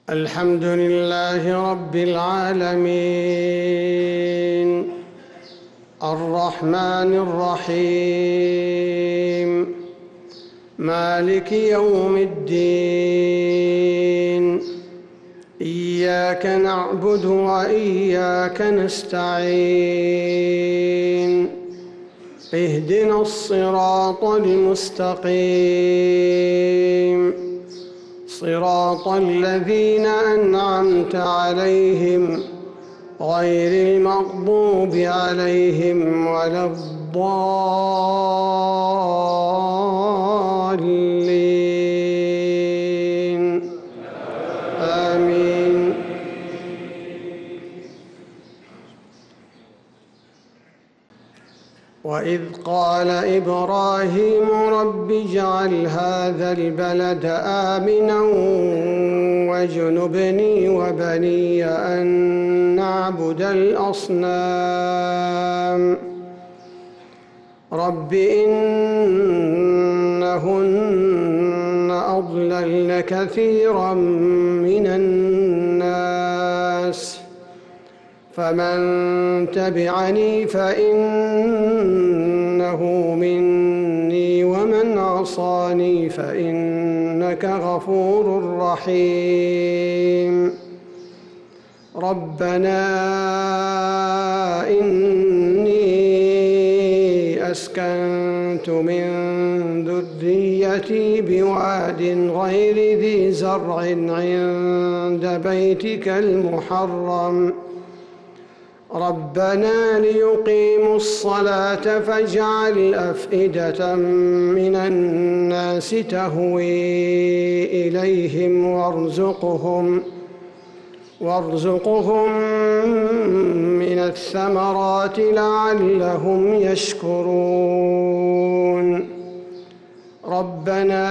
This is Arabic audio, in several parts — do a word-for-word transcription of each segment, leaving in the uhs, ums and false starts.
الحمد لله رب العالمين الرحمن الرحيم مالك يوم الدين إياك نعبد وإياك نستعين اهدنا الصراط المستقيم صراط الذين أنعمت عليهم غير المغضوب عليهم ولا الضالين آمين. وإذ قال إبراهيم رب اجعل هذا البلد آمنا واجنبني وبني أن نعبد الأصنام رب إنهن أضللن كثيرا من الناس فمن تبعني فإنه مني ومن عصاني فإنك غفور رحيم. ربنا إني أسكنت من ذريتي بواد غير ذي زرع عند بيتك المحرم ربنا ليقيموا الصلاة فاجعل أفئدة من الناس تهوي إليهم وارزقهم وارزقهم من الثمرات لعلهم يشكرون. ربنا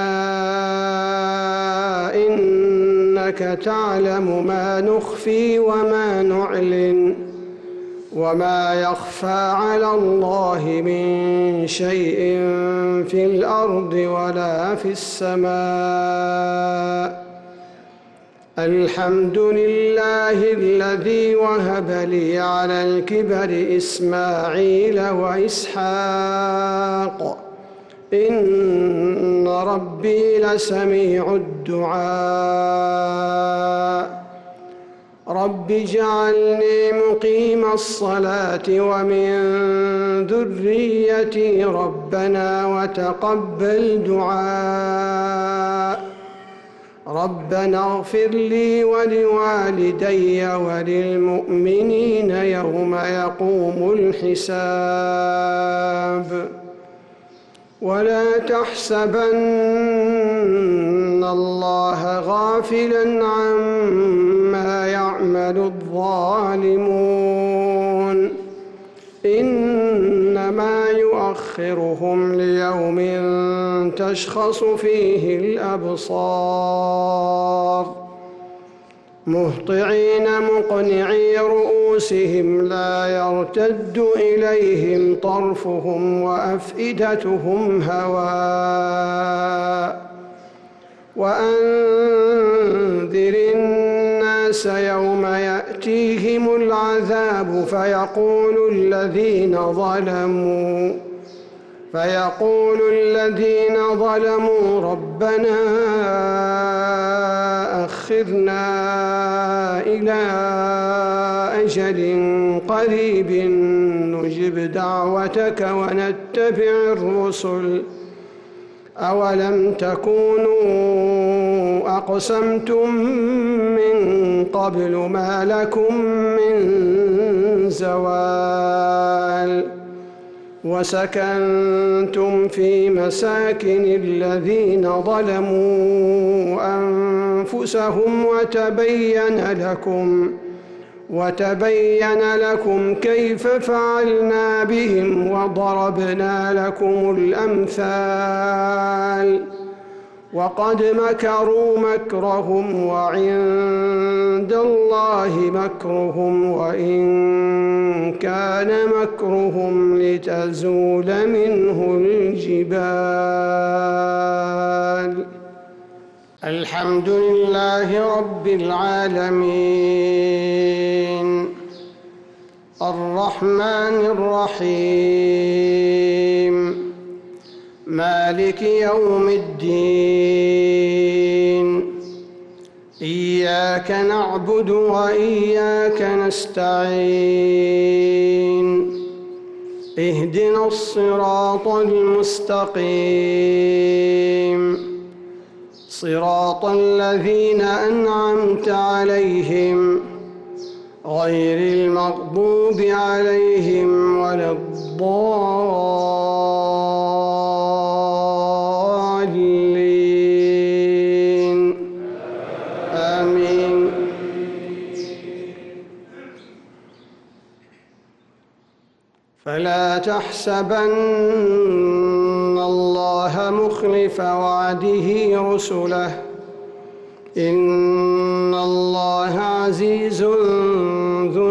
إنك تعلم ما نخفي وما نعلن وما يخفى على الله من شيء في الأرض ولا في السماء. الحمد لله الذي وهب لي على الكبر إسماعيل وإسحاق إن ربي لسميع الدعاء. رب اجعلني مقيم الصلاة ومن ذريتي ربنا وتقبل دعاء. ربنا اغفر لي ولوالدي وللمؤمنين يوم يقوم الحساب. ولا تحسبن الله غافلا عما يعمل الظالمون إنما يؤخرهم ليوم تشخص فيه الأبصار مهطعين مقنعي رؤوسهم لا يرتد إليهم طرفهم وأفئدتهم هواء. وأنذر الناس يوم يأتيهم العذاب فيقول الذين ظلموا فيقول الذين ظلموا ربنا أخرنا إلى أجل قريب نجب دعوتك ونتبع الرسل أولم تكونوا أقسمتم من قبل ما لكم من زوال وسكنتم في مساكن الذين ظلموا أنفسهم وتبين لكم وتبين لكم كيف فعلنا بهم وضربنا لكم الأمثال وقد مكروا مكرهم وعند الله مكرهم وإن كان مكرهم لتزول منه الجبال. الحمد لله رب العالمين الرحمن الرحيم مالك يوم الدين إياك نعبد وإياك نستعين اهدنا الصراط المستقيم صراط الذين أنعمت عليهم غير المغضوب عليهم ولا الضالين آمين. فلا تحسبن الله مخلف وعده رسله إن الله عزيز ذو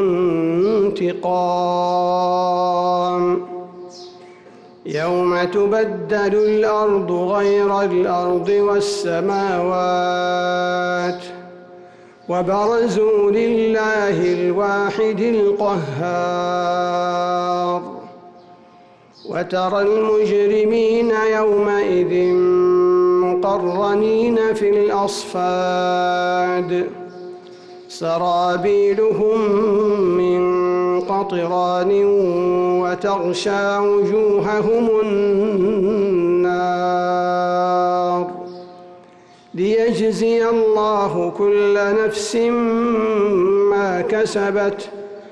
انتقام يوم تبدل الأرض غير الأرض والسماوات وبرزوا لله الواحد القهار وترى المجرمين يومئذ مقرنين في الأصفاد سرابيلهم من قطران وتغشى وجوههم النار ليجزي الله كل نفس ما كسبت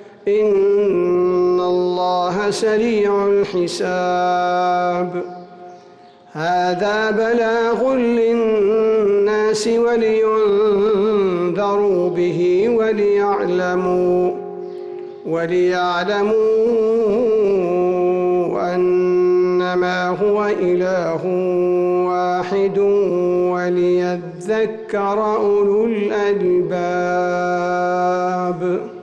إن الله سريع الحساب. هذا بلاغ للناس ولينذروا به وليعلموا وليعلموا أنما هو إله واحد وليذكر أولو الألباب.